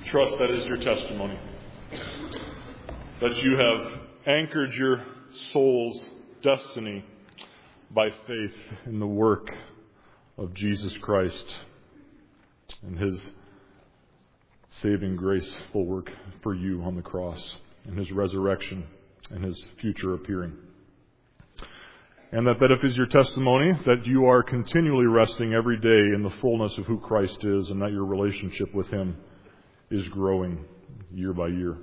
trust that is your testimony. That you have anchored your soul's destiny by faith in the work of Jesus Christ and His saving graceful work for you on the cross and His resurrection and His future appearing. And that if is your testimony, that you are continually resting every day in the fullness of who Christ is, and that your relationship with Him is growing year by year.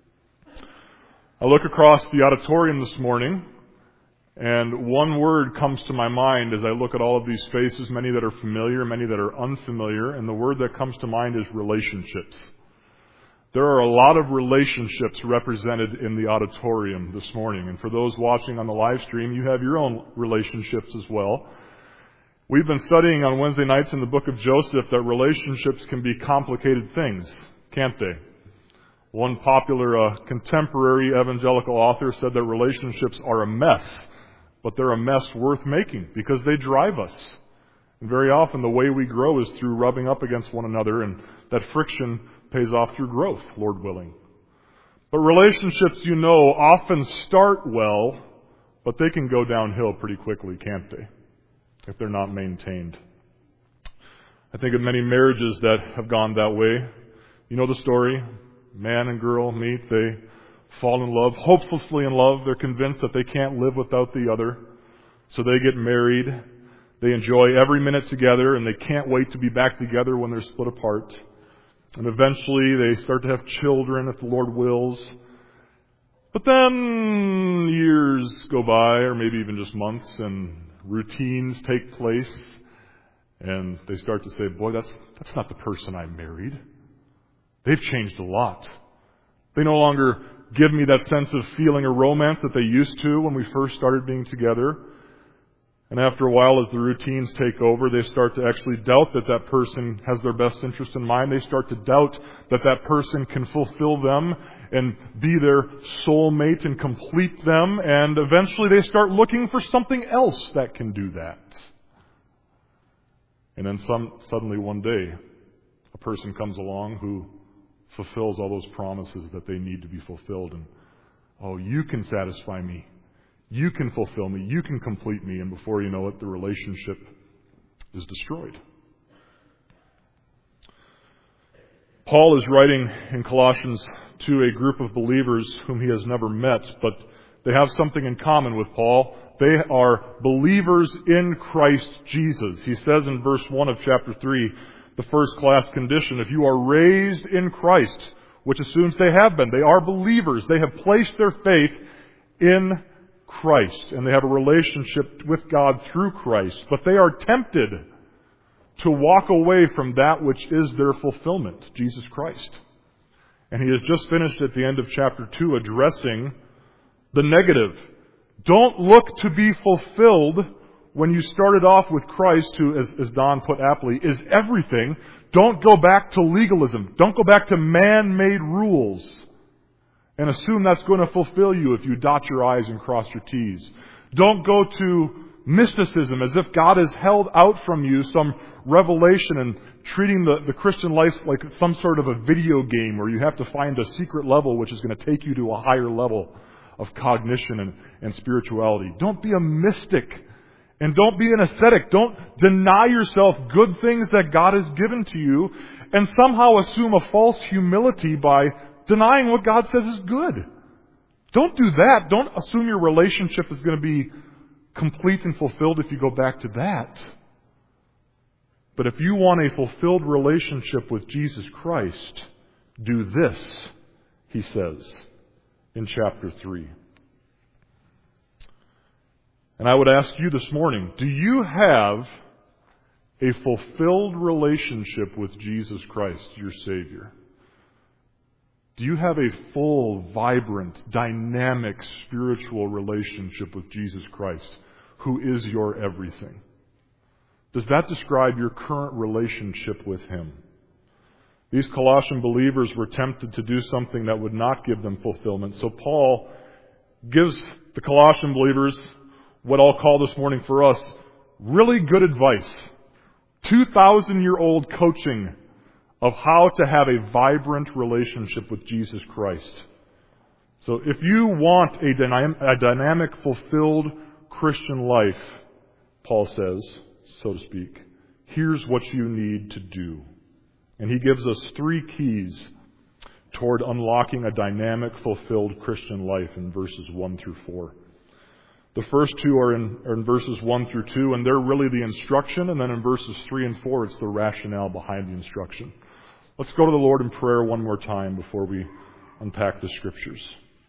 I look across the auditorium this morning, and one word comes to my mind as I look at all of these faces, many that are familiar, many that are unfamiliar, and the word that comes to mind is relationships. There are a lot of relationships represented in the auditorium this morning. And for those watching on the live stream, you have your own relationships as well. We've been studying on Wednesday nights in the book of Joseph that relationships can be complicated things, can't they? One popular contemporary evangelical author said that relationships are a mess, but they're a mess worth making because they drive us. And very often the way we grow is through rubbing up against one another, and that friction pays off through growth, Lord willing. But relationships, often start well, but they can go downhill pretty quickly, can't they? If they're not maintained. I think of many marriages that have gone that way. You know the story. Man and girl meet, they fall in love, hopelessly in love. They're convinced that they can't live without the other. So they get married. They enjoy every minute together, and they can't wait to be back together when they're split apart. And eventually they start to have children if the Lord wills. But then years go by, or maybe even just months, and routines take place. And they start to say, boy, that's not the person I married. They've changed a lot. They no longer give me that sense of feeling or romance that they used to when we first started being together. And after a while, as the routines take over, they start to actually doubt that that person has their best interest in mind. They start to doubt that that person can fulfill them and be their soulmate and complete them. And eventually they start looking for something else that can do that. And then suddenly one day, a person comes along who fulfills all those promises that they need to be fulfilled. And, oh, you can satisfy me. You can fulfill me. You can complete me. And before you know it, the relationship is destroyed. Paul is writing in Colossians to a group of believers whom he has never met, but they have something in common with Paul. They are believers in Christ Jesus. He says in verse 1 of chapter 3, the first class condition, if you are raised in Christ, which assumes they have been, they are believers. They have placed their faith in Christ, and they have a relationship with God through Christ, but they are tempted to walk away from that which is their fulfillment, Jesus Christ. And he has just finished at the end of chapter 2 addressing the negative. Don't look to be fulfilled when you started off with Christ, who, as Don put aptly, is everything. Don't go back to legalism. Don't go back to man-made rules and assume that's going to fulfill you if you dot your I's and cross your T's. Don't go to mysticism as if God has held out from you some revelation and treating the Christian life like some sort of a video game where you have to find a secret level which is going to take you to a higher level of cognition and spirituality. Don't be a mystic and don't be an ascetic. Don't deny yourself good things that God has given to you and somehow assume a false humility by denying what God says is good. Don't do that. Don't assume your relationship is going to be complete and fulfilled if you go back to that. But if you want a fulfilled relationship with Jesus Christ, do this, he says in chapter 3. And I would ask you this morning, do you have a fulfilled relationship with Jesus Christ, your Savior? Do you have a full, vibrant, dynamic, spiritual relationship with Jesus Christ, who is your everything? Does that describe your current relationship with Him? These Colossian believers were tempted to do something that would not give them fulfillment. So Paul gives the Colossian believers what I'll call this morning for us really good advice. 2,000-year-old coaching of how to have a vibrant relationship with Jesus Christ. So if you want a dynamic, fulfilled Christian life, Paul says, so to speak, here's what you need to do. And he gives us 3 keys toward unlocking a dynamic, fulfilled Christian life in verses 1 through 4. The first 2 are in verses 1 through 2, and they're really the instruction, and then in verses 3 and 4, it's the rationale behind the instruction. Let's go to the Lord in prayer one more time before we unpack the Scriptures.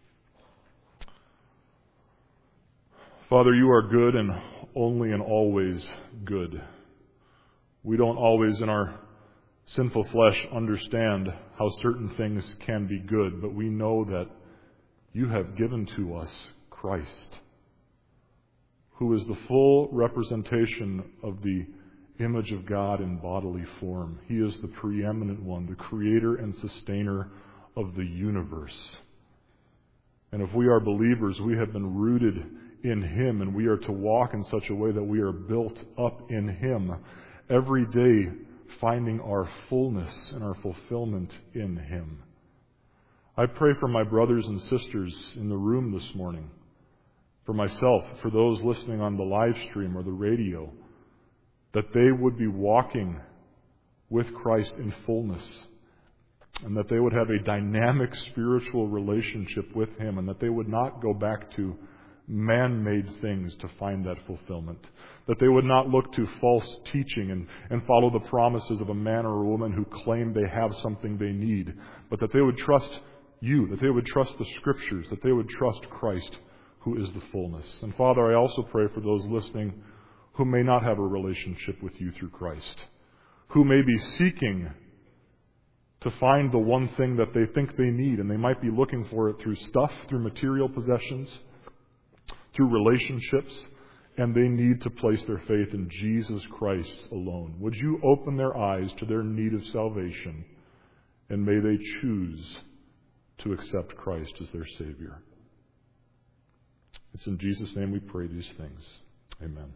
Father, you are good and only and always good. We don't always in our sinful flesh understand how certain things can be good, but we know that you have given to us Christ, who is the full representation of the image of God in bodily form. He is the preeminent one, the creator and sustainer of the universe. And if we are believers, we have been rooted in Him, and we are to walk in such a way that we are built up in Him every day, finding our fullness and our fulfillment in Him. I pray for my brothers and sisters in the room this morning, for myself, for those listening on the live stream or the radio, that they would be walking with Christ in fullness, and that they would have a dynamic spiritual relationship with Him, and that they would not go back to man-made things to find that fulfillment. That they would not look to false teaching and follow the promises of a man or a woman who claim they have something they need, but that they would trust you, that they would trust the Scriptures, that they would trust Christ, who is the fullness. And Father, I also pray for those listening who may not have a relationship with you through Christ, who may be seeking to find the one thing that they think they need, and they might be looking for it through stuff, through material possessions, through relationships, and they need to place their faith in Jesus Christ alone. Would you open their eyes to their need of salvation, and may they choose to accept Christ as their Savior. It's in Jesus' name we pray these things. Amen.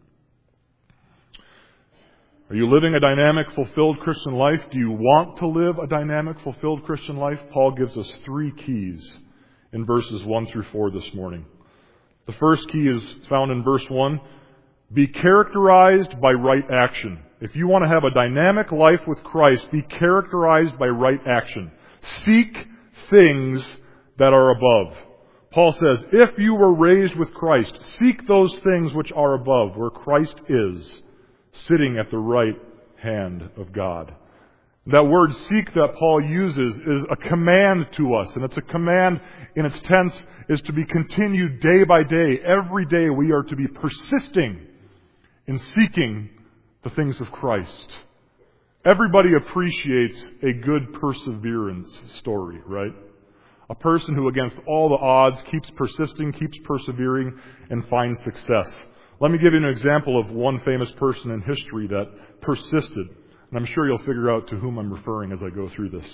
Are you living a dynamic, fulfilled Christian life? Do you want to live a dynamic, fulfilled Christian life? Paul gives us 3 keys in verses 1 through 4 this morning. The first key is found in verse 1. Be characterized by right action. If you want to have a dynamic life with Christ, be characterized by right action. Seek things that are above. Paul says, if you were raised with Christ, seek those things which are above, where Christ is, sitting at the right hand of God. That word seek that Paul uses is a command to us, and it's a command in its tense is to be continued day by day. Every day we are to be persisting in seeking the things of Christ. Everybody appreciates a good perseverance story, right? A person who against all the odds keeps persisting, keeps persevering, and finds success. Let me give you an example of one famous person in history that persisted. And I'm sure you'll figure out to whom I'm referring as I go through this.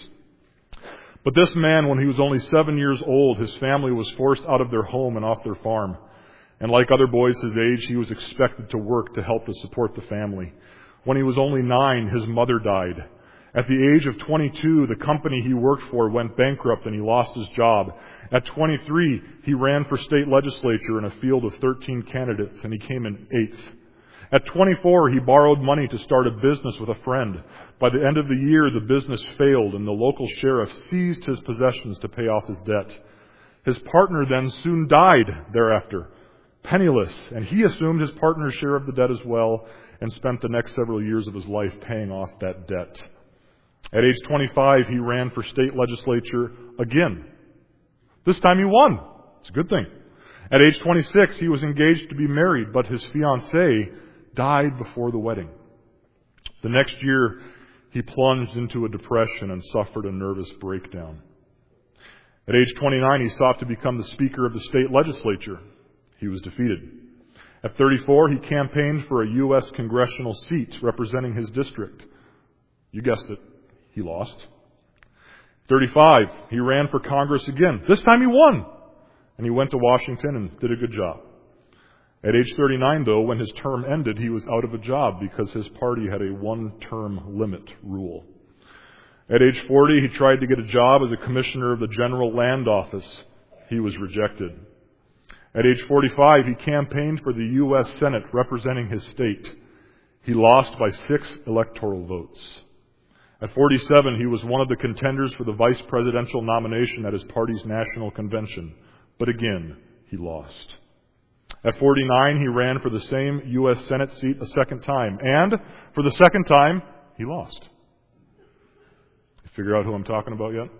But this man, when he was only 7 years old, his family was forced out of their home and off their farm. And like other boys his age, he was expected to work to help to support the family. When he was only 9, his mother died. At the age of 22, the company he worked for went bankrupt and he lost his job. At 23, he ran for state legislature in a field of 13 candidates, and he came in 8th. At 24, he borrowed money to start a business with a friend. By the end of the year, the business failed, and the local sheriff seized his possessions to pay off his debt. His partner then soon died thereafter, penniless, and he assumed his partner's share of the debt as well and spent the next several years of his life paying off that debt. At age 25, he ran for state legislature again. This time he won. It's a good thing. At age 26, he was engaged to be married, but his fiancée died before the wedding. The next year, he plunged into a depression and suffered a nervous breakdown. At age 29, he sought to become the Speaker of the state legislature. He was defeated. At 34, he campaigned for a U.S. congressional seat representing his district. You guessed it, he lost. 35, he ran for Congress again. This time he won. And he went to Washington and did a good job. At age 39, though, when his term ended, he was out of a job because his party had a one-term limit rule. At age 40, he tried to get a job as a commissioner of the General Land Office. He was rejected. At age 45, he campaigned for the U.S. Senate representing his state. He lost by 6 electoral votes. At 47, he was one of the contenders for the vice presidential nomination at his party's national convention. But again, he lost. At 49, he ran for the same U.S. Senate seat a second time. And for the second time, he lost. You figure out who I'm talking about yet?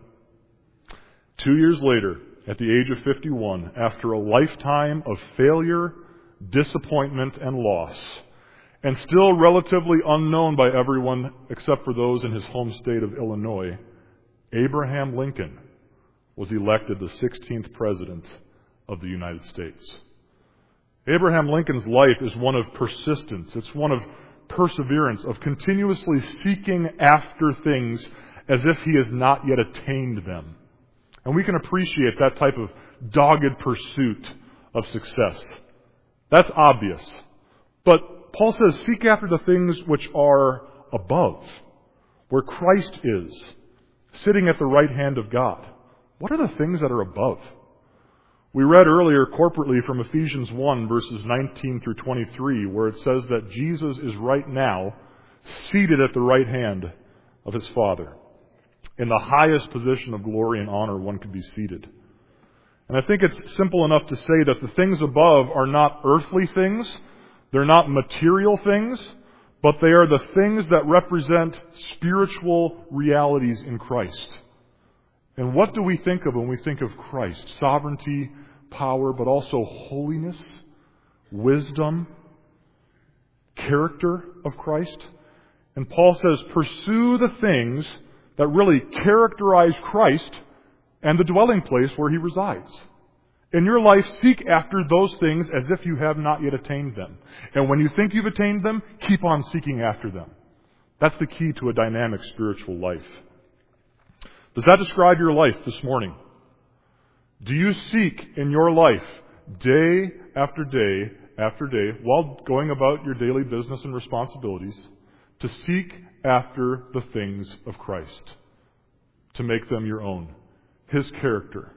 2 years later, at the age of 51, after a lifetime of failure, disappointment, and loss, and still relatively unknown by everyone except for those in his home state of Illinois, Abraham Lincoln was elected the 16th President of the United States. Abraham Lincoln's life is one of persistence. It's one of perseverance, of continuously seeking after things as if he has not yet attained them. And we can appreciate that type of dogged pursuit of success. That's obvious. But Paul says, seek after the things which are above, where Christ is, sitting at the right hand of God. What are the things that are above? We read earlier corporately from Ephesians 1, verses 19 through 23, where it says that Jesus is right now seated at the right hand of his Father. In the highest position of glory and honor one could be seated. And I think it's simple enough to say that the things above are not earthly things, they're not material things, but they are the things that represent spiritual realities in Christ. And what do we think of when we think of Christ? Sovereignty, power, but also holiness, wisdom, character of Christ. And Paul says, pursue the things that really characterize Christ and the dwelling place where he resides. In your life, seek after those things as if you have not yet attained them. And when you think you've attained them, keep on seeking after them. That's the key to a dynamic spiritual life. Does that describe your life this morning? Do you seek in your life day after day after day, while going about your daily business and responsibilities, to seek after the things of Christ, to make them your own, his character?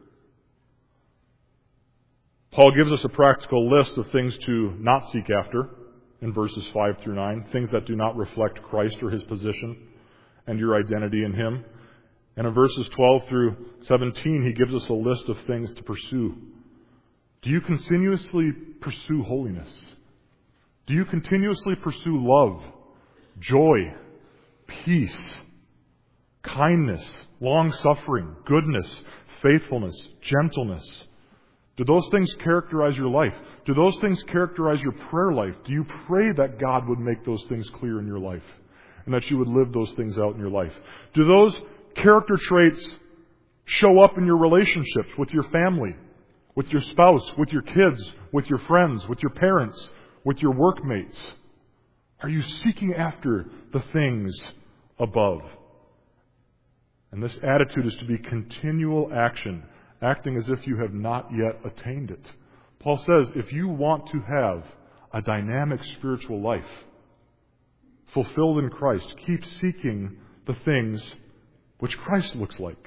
Paul gives us a practical list of things to not seek after in verses 5 through 9, things that do not reflect Christ or his position and your identity in him. And in verses 12 through 17, he gives us a list of things to pursue. Do you continuously pursue holiness? Do you continuously pursue love, joy, peace, kindness, long-suffering, goodness, faithfulness, gentleness? Do those things characterize your life? Do those things characterize your prayer life? Do you pray that God would make those things clear in your life and that you would live those things out in your life? Do those character traits show up in your relationships with your family, with your spouse, with your kids, with your friends, with your parents, with your workmates? Are you seeking after the things above? And this attitude is to be continual action, acting as if you have not yet attained it. Paul says, if you want to have a dynamic spiritual life fulfilled in Christ, keep seeking the things which Christ looks like.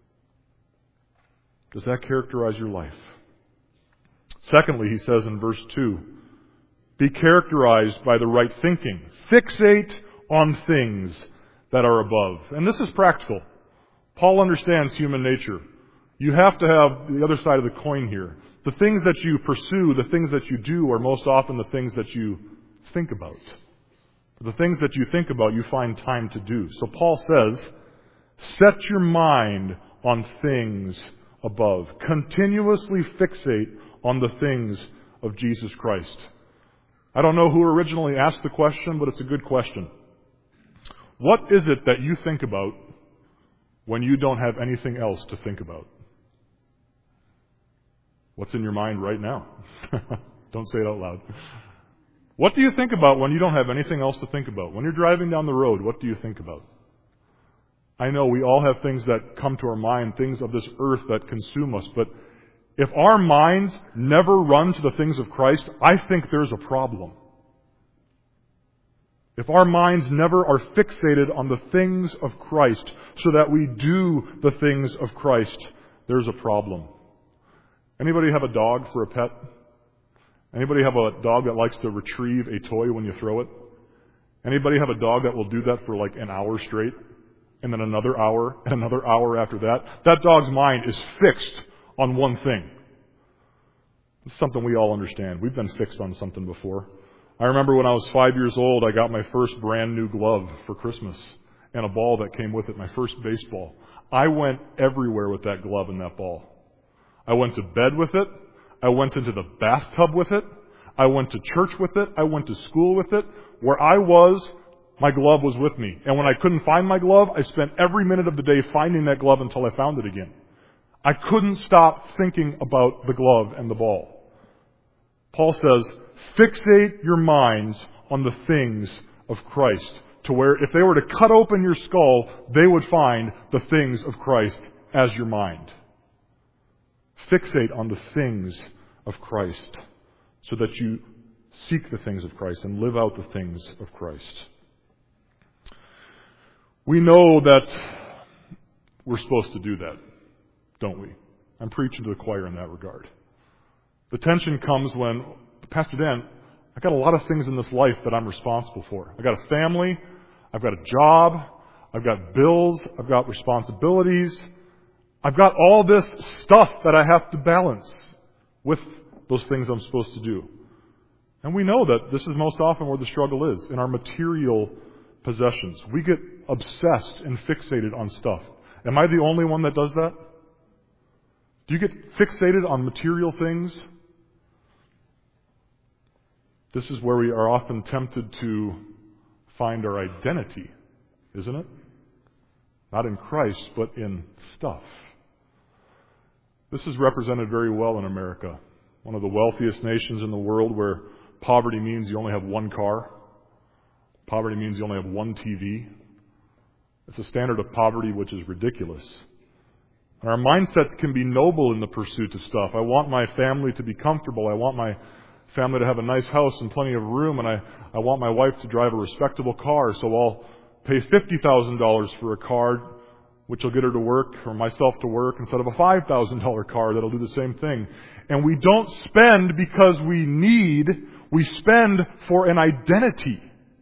Does that characterize your life? Secondly, he says in verse 2, be characterized by the right thinking. Fixate on things that are above. And this is practical. Paul understands human nature. You have to have the other side of the coin here. The things that you pursue, the things that you do, are most often the things that you think about. The things that you think about, you find time to do. So Paul says, set your mind on things above. Continuously fixate on the things of Jesus Christ. I don't know who originally asked the question, but it's a good question. What is it that you think about when you don't have anything else to think about? What's in your mind right now? Don't say it out loud. What do you think about when you don't have anything else to think about? When you're driving down the road, what do you think about? I know we all have things that come to our mind, things of this earth that consume us, but if our minds never run to the things of Christ, I think there's a problem. if our minds never are fixated on the things of Christ so that we do the things of Christ, there's a problem. Anybody have a dog for a pet? Anybody have a dog that likes to retrieve a toy when you throw it? Anybody have a dog that will do that for like an hour straight? And then another hour, and another hour after that? That dog's mind is fixed on one thing. It's something we all understand. We've been fixed on something before. I remember when I was 5 years old, I got my first brand new glove for Christmas and a ball that came with it, my first baseball. I went everywhere with that glove and that ball. I went to bed with it. I went into the bathtub with it. I went to church with it. I went to school with it. Where I was, my glove was with me. And when I couldn't find my glove, I spent every minute of the day finding that glove until I found it again. I couldn't stop thinking about the glove and the ball. Paul says, fixate your minds on the things of Christ, to where if they were to cut open your skull, they would find the things of Christ as your mind. Fixate on the things of Christ so that you seek the things of Christ and live out the things of Christ. We know that we're supposed to do that, don't we? I'm preaching to the choir in that regard. The tension comes when, Pastor Dan, I got a lot of things in this life that I'm responsible for. I got a family, I've got a job, I've got bills, I've got responsibilities. I've got all this stuff that I have to balance with those things I'm supposed to do. And we know that this is most often where the struggle is, in our material possessions. We get obsessed and fixated on stuff. Am I the only one that does that? Do you get fixated on material things? This is where we are often tempted to find our identity, isn't it? Not in Christ, but in stuff. This is represented very well in America, one of the wealthiest nations in the world, where poverty means you only have one car. Poverty means you only have one TV. It's a standard of poverty which is ridiculous. And our mindsets can be noble in the pursuit of stuff. I want my family to be comfortable. I want my family to have a nice house and plenty of room, and I want my wife to drive a respectable car, so I'll pay $50,000 for a car which will get her to work, or myself to work, instead of a $5,000 car that'll do the same thing. And we don't spend because we need, we spend for an identity.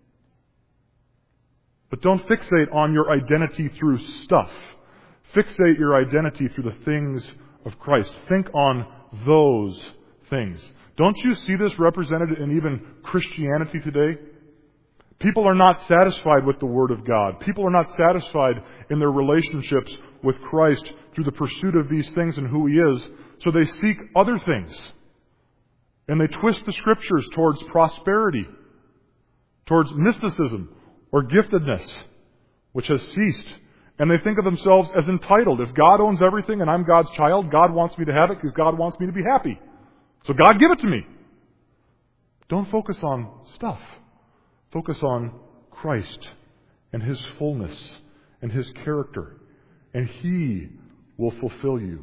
But don't fixate on your identity through stuff. Fixate your identity through the things of Christ. Think on those things. Don't you see this represented in even Christianity today? People are not satisfied with the Word of God. People are not satisfied in their relationships with Christ through the pursuit of these things and who He is, so they seek other things. And they twist the Scriptures towards prosperity, towards mysticism or giftedness, which has ceased. And they think of themselves as entitled. If God owns everything and I'm God's child, God wants me to have it because God wants me to be happy. So God, give it to me. Don't focus on stuff. Focus on Christ and His fullness and His character, and He will fulfill you.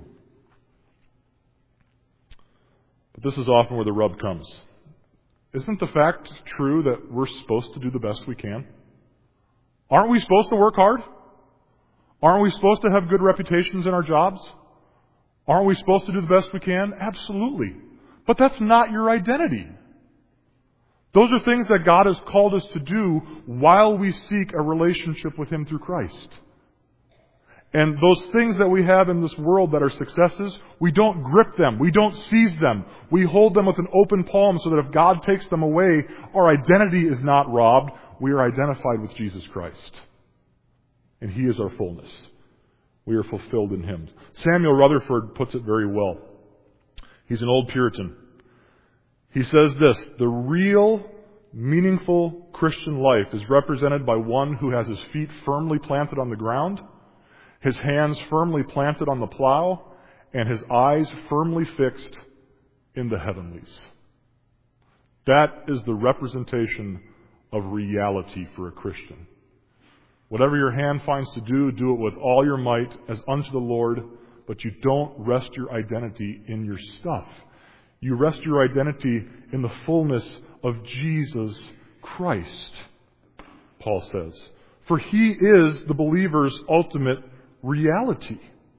But this is often where the rub comes. Isn't the fact true that we're supposed to do the best we can? Aren't we supposed to work hard? Aren't we supposed to have good reputations in our jobs? Aren't we supposed to do the best we can? Absolutely. But that's not your identity. Those are things that God has called us to do while we seek a relationship with Him through Christ. And those things that we have in this world that are successes, we don't grip them. We don't seize them. We hold them with an open palm so that if God takes them away, our identity is not robbed. We are identified with Jesus Christ. And He is our fullness. We are fulfilled in Him. Samuel Rutherford puts it very well. He's an old Puritan. He says this: the real, meaningful Christian life is represented by one who has his feet firmly planted on the ground, his hands firmly planted on the plow, and his eyes firmly fixed in the heavenlies. That is the representation of reality for a Christian. Whatever your hand finds to do, do it with all your might as unto the Lord, but you don't rest your identity in your stuff. You rest your identity in the fullness of Jesus Christ. Paul says. For he is the believer's ultimate reality.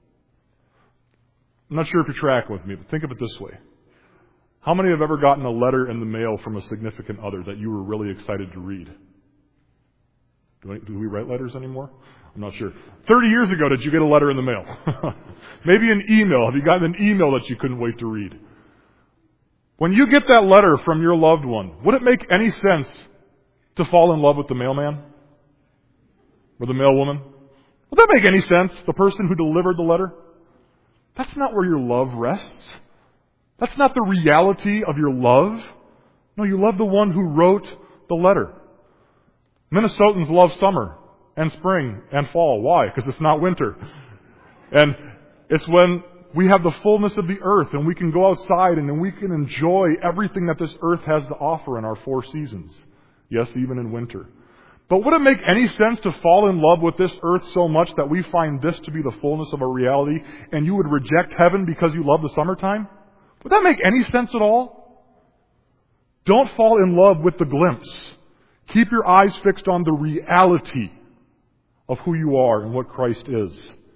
I'm not sure if you're tracking with me, but think of it this way. How many have ever gotten a letter in the mail from a significant other that you were really excited to read? Do we write letters anymore? I'm not sure. 30 years ago, did you get a letter in the mail? Maybe an email. Have you gotten an email that you couldn't wait to read? When you get that letter from your loved one, would it make any sense to fall in love with the mailman? Or the mailwoman? Would that make any sense? The person who delivered the letter? That's not where your love rests. That's not the reality of your love. No, you love the one who wrote the letter. Minnesotans love summer and spring and fall. Why? Because it's not winter. And it's when we have the fullness of the earth and we can go outside and we can enjoy everything that this earth has to offer in our 4 seasons. Yes, even in winter. But would it make any sense to fall in love with this earth so much that we find this to be the fullness of our reality and you would reject heaven because you love the summertime? Would that make any sense at all? Don't fall in love with the glimpse. Keep your eyes fixed on the reality of who you are and what Christ is.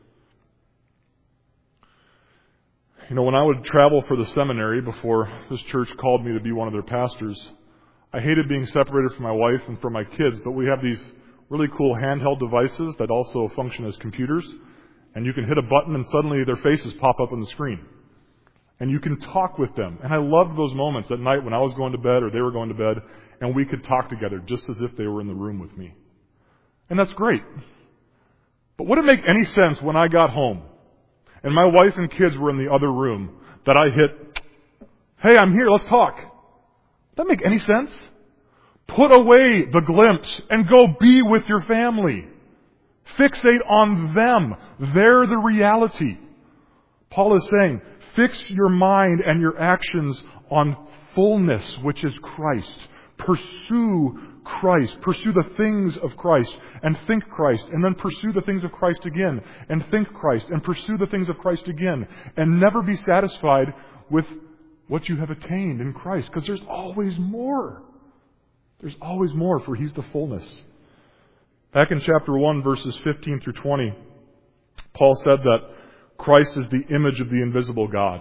You know, when I would travel for the seminary before this church called me to be one of their pastors, I hated being separated from my wife and from my kids, but we have these really cool handheld devices that also function as computers, and you can hit a button and suddenly their faces pop up on the screen. And you can talk with them. And I loved those moments at night when I was going to bed or they were going to bed, and we could talk together just as if they were in the room with me. And that's great. But would it make any sense when I got home and my wife and kids were in the other room that I hit, "Hey, I'm here, let's talk"? Does that make any sense? Put away the glimpse and go be with your family. Fixate on them. They're the reality. Paul is saying, fix your mind and your actions on fullness, which is Christ. Pursue Christ. Pursue the things of Christ and think Christ, and then pursue the things of Christ again and think Christ and pursue the things of Christ again, and never be satisfied with what you have attained in Christ, because there's always more. There's always more, for He's the fullness. Back in chapter 1, verses 15 through 20, Paul said that Christ is the image of the invisible God.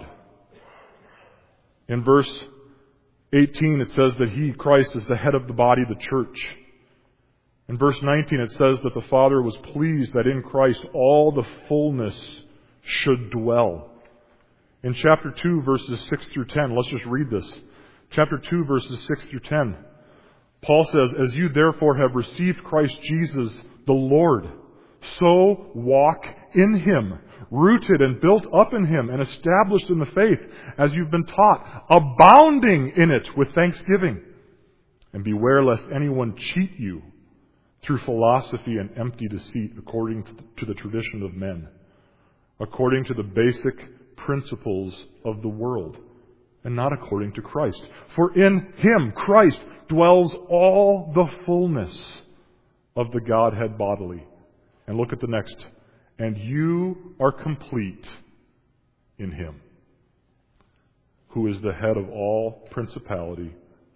In verse 18, it says that He, Christ, is the head of the body, the church. In verse 19, it says that the Father was pleased that in Christ all the fullness should dwell. In chapter 2, verses 6 through 10, let's just read this. Chapter 2, verses 6 through 10. Paul says, "As you therefore have received Christ Jesus the Lord, so walk in Him, rooted and built up in Him, and established in the faith as you've been taught, abounding in it with thanksgiving. And beware lest anyone cheat you through philosophy and empty deceit, according to the tradition of men, according to the basic principles of the world, and not according to Christ. For in Him, Christ, dwells all the fullness of the Godhead bodily." And look at the next. "And you are complete in Him, who is the head of all principality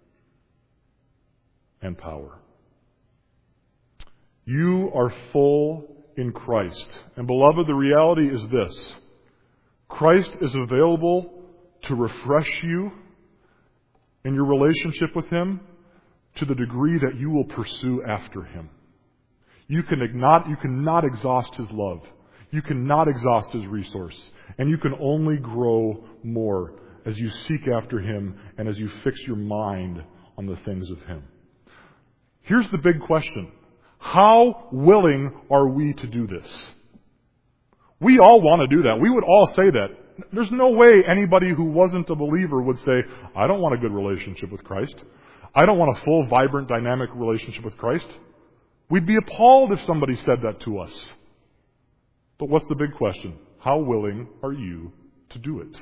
and power." You are full in Christ. And beloved, the reality is this. Christ is available to refresh you in your relationship with Him to the degree that you will pursue after Him. You cannot exhaust His love. You cannot exhaust His resource. And you can only grow more as you seek after Him and as you fix your mind on the things of Him. Here's the big question. How willing are we to do this? We all want to do that. We would all say that. There's no way anybody who wasn't a believer would say, "I don't want a good relationship with Christ. I don't want a full, vibrant, dynamic relationship with Christ." We'd be appalled if somebody said that to us. But what's the big question? How willing are you to do it?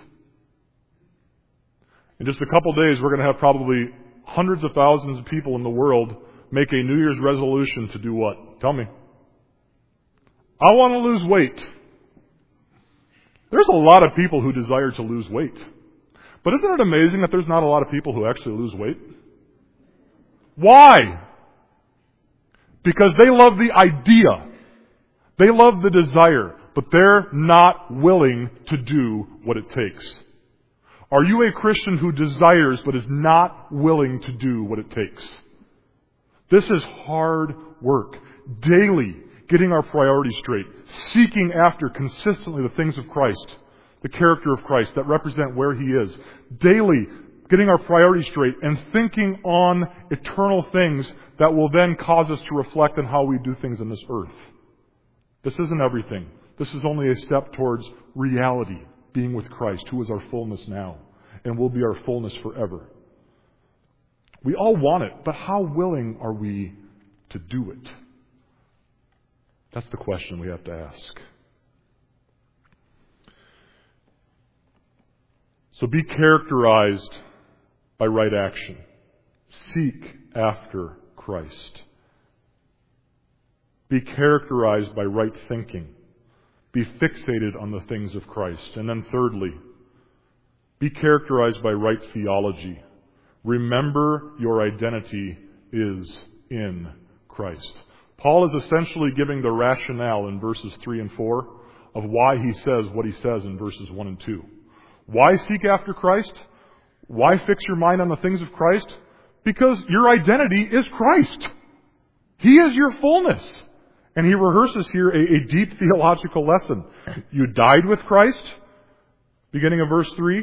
In just a couple days, we're going to have probably hundreds of thousands of people in the world make a New Year's resolution to do what? Tell me. I want to lose weight. There's a lot of people who desire to lose weight. But isn't it amazing that there's not a lot of people who actually lose weight? Why? Because they love the idea. They love the desire, but they're not willing to do what it takes. Are you a Christian who desires but is not willing to do what it takes? This is hard work. Daily getting our priorities straight. Seeking after consistently the things of Christ. The character of Christ that represent where He is. Daily getting our priorities straight and thinking on eternal things that will then cause us to reflect on how we do things on this earth. This isn't everything. This is only a step towards reality, being with Christ, who is our fullness now and will be our fullness forever. We all want it, but how willing are we to do it? That's the question we have to ask. So be characterized by right action. Seek after Christ. Be characterized by right thinking. Be fixated on the things of Christ. And then thirdly, be characterized by right theology. Remember your identity is in Christ. Paul is essentially giving the rationale in verses 3 and 4 of why he says what he says in verses 1 and 2. Why seek after Christ? Why fix your mind on the things of Christ? Because your identity is Christ. He is your fullness. And he rehearses here a deep theological lesson. You died with Christ, beginning of verse 3.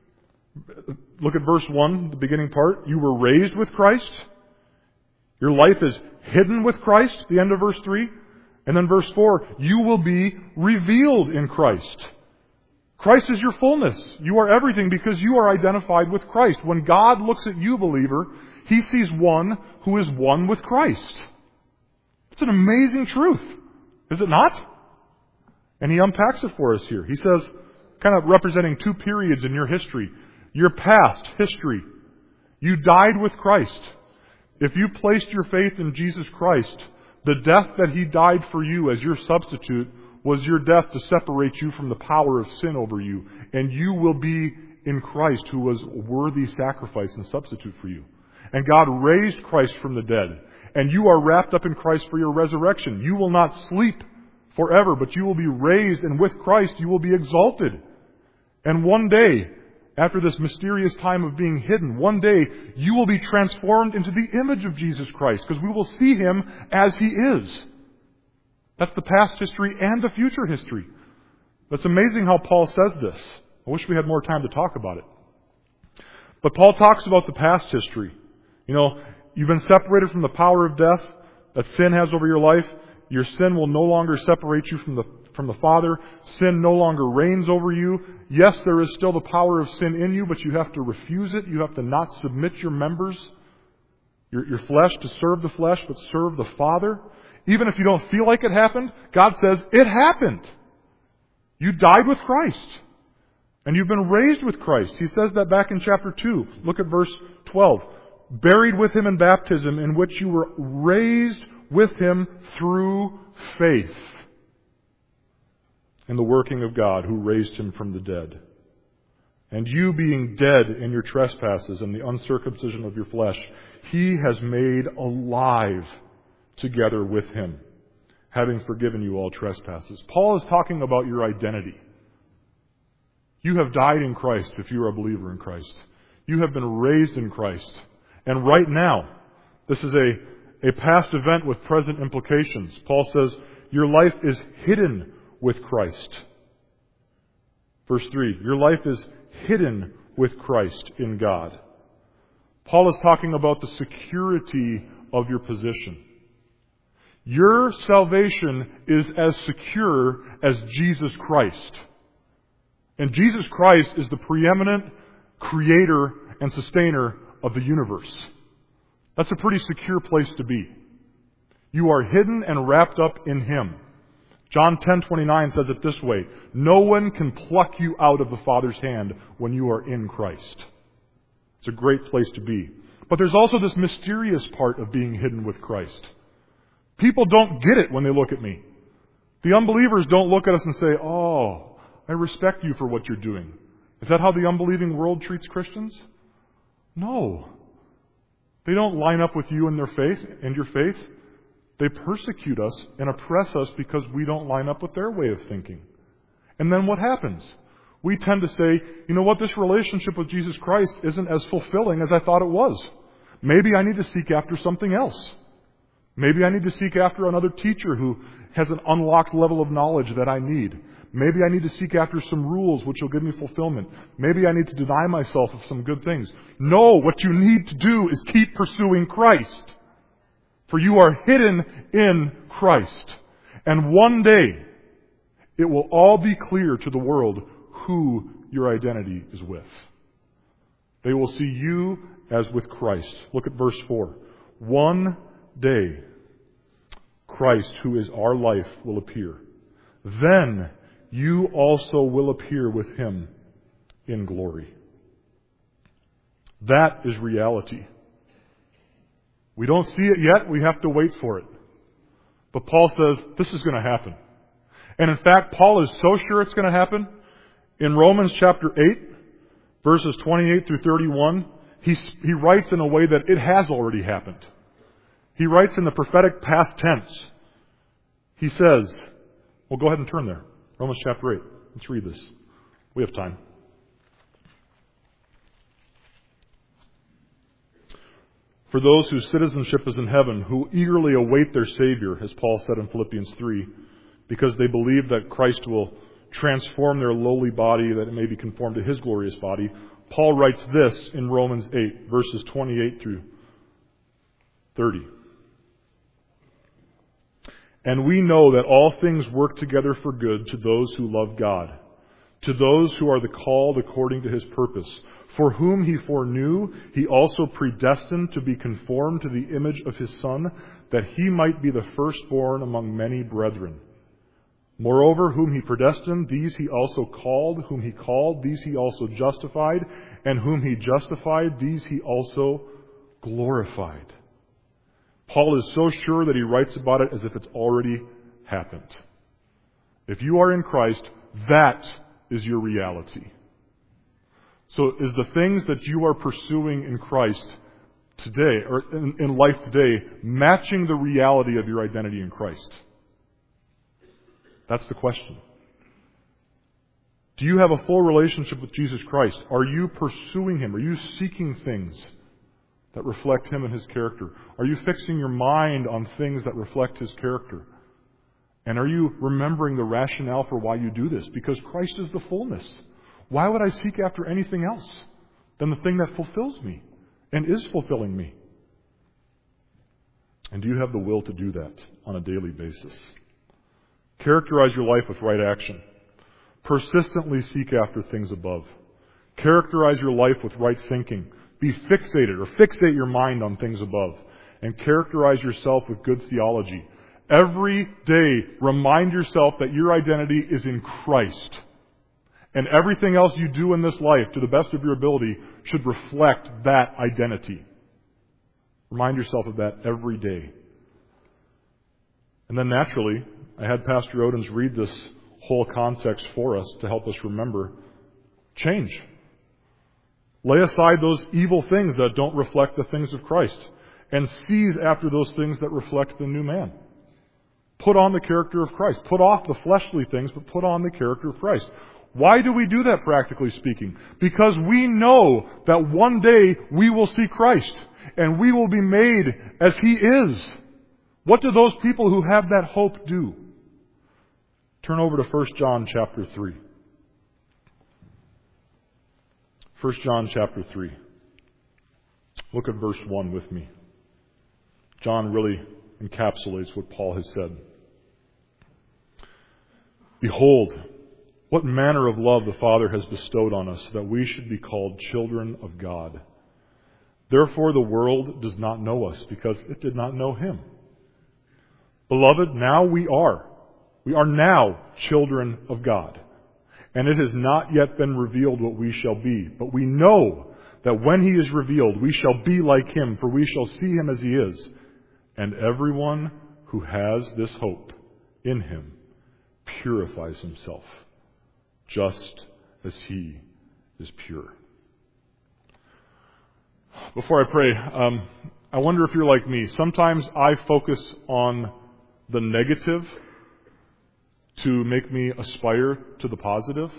Look at verse 1, the beginning part. You were raised with Christ. Your life is hidden with Christ, the end of verse 3. And then verse 4, you will be revealed in Christ. Christ is your fullness. You are everything because you are identified with Christ. When God looks at you, believer, He sees one who is one with Christ. It's an amazing truth, is it not? And He unpacks it for us here. He says, kind of representing two periods in your history. Your past history. You died with Christ. If you placed your faith in Jesus Christ, the death that He died for you as your substitute was your death to separate you from the power of sin over you. And you will be in Christ, who was a worthy sacrifice and substitute for you. And God raised Christ from the dead. And you are wrapped up in Christ for your resurrection. You will not sleep forever, but you will be raised, and with Christ you will be exalted. And one day, after this mysterious time of being hidden, one day you will be transformed into the image of Jesus Christ, because we will see Him as He is. That's the past history and the future history. That's amazing how Paul says this. I wish we had more time to talk about it. But Paul talks about the past history. You know, you've been separated from the power of death that sin has over your life. Your sin will no longer separate you from the Father. Sin no longer reigns over you. Yes, there is still the power of sin in you, but you have to refuse it. You have to not submit your members, your flesh, to serve the flesh, but serve the Father. Even if you don't feel like it happened, God says, it happened. You died with Christ. And you've been raised with Christ. He says that back in chapter 2. Look at verse 12. Buried with Him in baptism, in which you were raised with Him through faith in the working of God who raised Him from the dead. And you being dead in your trespasses and the uncircumcision of your flesh, He has made alive together with Him, having forgiven you all trespasses. Paul is talking about your identity. You have died in Christ if you are a believer in Christ. You have been raised in Christ. And right now, this is a past event with present implications. Paul says, your life is hidden with Christ. Verse 3, your life is hidden with Christ in God. Paul is talking about the security of your position. Your salvation is as secure as Jesus Christ. And Jesus Christ is the preeminent creator and sustainer of the universe. That's a pretty secure place to be. You are hidden and wrapped up in Him. John 10:29 says it this way, no one can pluck you out of the Father's hand when you are in Christ. It's a great place to be. But there's also this mysterious part of being hidden with Christ. People don't get it when they look at me. The unbelievers don't look at us and say, oh, I respect you for what you're doing. Is that how the unbelieving world treats Christians? No. They don't line up with you in their faith and your faith. They persecute us and oppress us because we don't line up with their way of thinking. And then what happens? We tend to say, you know what, this relationship with Jesus Christ isn't as fulfilling as I thought it was. Maybe I need to seek after something else. Maybe I need to seek after another teacher who has an unlocked level of knowledge that I need. Maybe I need to seek after some rules which will give me fulfillment. Maybe I need to deny myself of some good things. No, what you need to do is keep pursuing Christ. For you are hidden in Christ. And one day, it will all be clear to the world who your identity is with. They will see you as with Christ. Look at verse 4. One day, Christ, who is our life, will appear. Then you also will appear with Him in glory. That is reality. We don't see it yet. We have to wait for it. But Paul says this is going to happen. And in fact, Paul is so sure it's going to happen. In Romans chapter 8, verses 28 through 31, he writes in a way that it has already happened. He writes in the prophetic past tense. He says, well, go ahead and turn there. Romans chapter 8. Let's read this. We have time. For those whose citizenship is in heaven, who eagerly await their Savior, as Paul said in Philippians 3, because they believe that Christ will transform their lowly body, that it may be conformed to His glorious body, Paul writes this in Romans 8, verses 28 through 30. And we know that all things work together for good to those who love God, to those who are the called according to His purpose. For whom He foreknew, He also predestined to be conformed to the image of His Son, that He might be the firstborn among many brethren. Moreover, whom He predestined, these He also called. Whom He called, these He also justified. And whom He justified, these He also glorified. Paul is so sure that he writes about it as if it's already happened. If you are in Christ, that is your reality. So is the things that you are pursuing in Christ today, or in life today, matching the reality of your identity in Christ? That's the question. Do you have a full relationship with Jesus Christ? Are you pursuing Him? Are you seeking things that reflect Him and His character? Are you fixing your mind on things that reflect His character? And are you remembering the rationale for why you do this? Because Christ is the fullness. Why would I seek after anything else than the thing that fulfills me and is fulfilling me? And do you have the will to do that on a daily basis? Characterize your life with right action. Persistently seek after things above. Characterize your life with right thinking. Be fixated or fixate your mind on things above. And characterize yourself with good theology. Every day, remind yourself that your identity is in Christ. And everything else you do in this life, to the best of your ability, should reflect that identity. Remind yourself of that every day. And then naturally, I had Pastor Odins read this whole context for us to help us remember. Change. Lay aside those evil things that don't reflect the things of Christ, and seize after those things that reflect the new man. Put on the character of Christ. Put off the fleshly things, but put on the character of Christ. Why do we do that, practically speaking? Because we know that one day we will see Christ, and we will be made as He is. What do those people who have that hope do? Turn over to 1 John chapter 3. 1 John chapter 3. Look at verse 1 with me. John really encapsulates what Paul has said. Behold, what manner of love the Father has bestowed on us, that we should be called children of God. Therefore the world does not know us, because it did not know Him. Beloved, now we are. We are now children of God. And it has not yet been revealed what we shall be. But we know that when He is revealed, we shall be like Him, for we shall see Him as He is. And everyone who has this hope in Him purifies himself, just as He is pure. Before I pray, I wonder if you're like me. Sometimes I focus on the negative to make me aspire to the positive.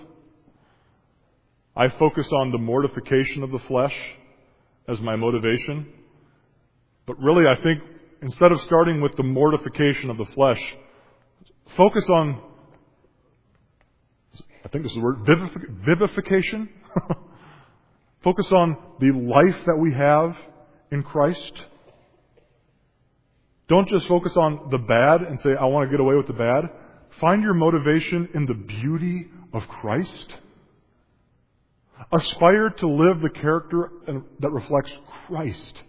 I focus on the mortification of the flesh as my motivation. But really, I think instead of starting with the mortification of the flesh, focus on, I think this is the word, vivification. Focus on the life that we have in Christ. Don't just focus on the bad and say, I want to get away with the bad. Find your motivation in the beauty of Christ. Aspire to live the character that reflects Christ.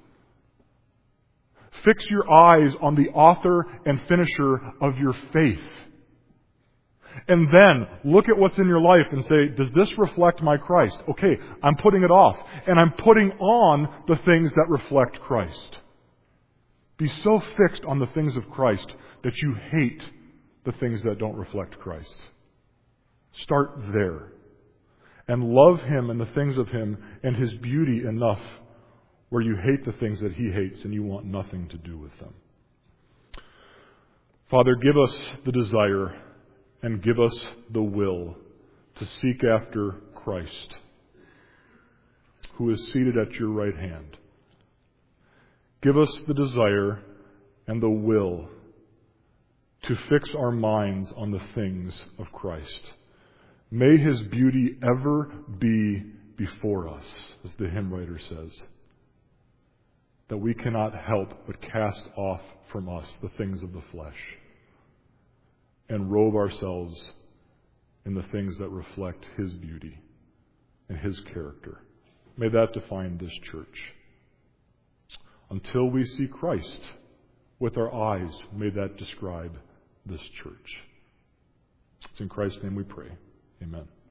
Fix your eyes on the author and finisher of your faith. And then look at what's in your life and say, does this reflect my Christ? Okay, I'm putting it off. And I'm putting on the things that reflect Christ. Be so fixed on the things of Christ that you hate the things that don't reflect Christ. Start there. And love Him and the things of Him and His beauty enough where you hate the things that He hates and you want nothing to do with them. Father, give us the desire and give us the will to seek after Christ, who is seated at your right hand. Give us the desire and the will to fix our minds on the things of Christ. May His beauty ever be before us, as the hymn writer says, that we cannot help but cast off from us the things of the flesh and robe ourselves in the things that reflect His beauty and His character. May that define this church. Until we see Christ with our eyes, may that describe this church. It's in Christ's name we pray. Amen.